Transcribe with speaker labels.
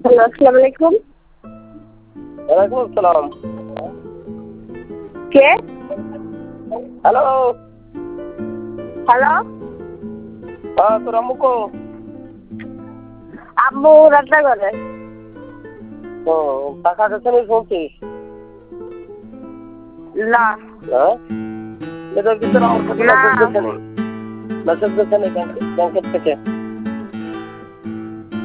Speaker 1: Hello, আসসালামু আলাইকুম।
Speaker 2: ওয়ালাইকুম আসসালাম।
Speaker 1: কে?
Speaker 2: হ্যালো।
Speaker 1: হ্যালো,
Speaker 2: তোর আম্মু কো?
Speaker 1: আম্মু রান্না করে।
Speaker 2: ও, টাকা কাছে নিয়ে শুনছিস?
Speaker 1: না।
Speaker 2: হ্যাঁ, এটার ভিতরে আমার কাছে
Speaker 1: না।
Speaker 2: মেসেজ গেছে নি ব্যাংকের থেকে।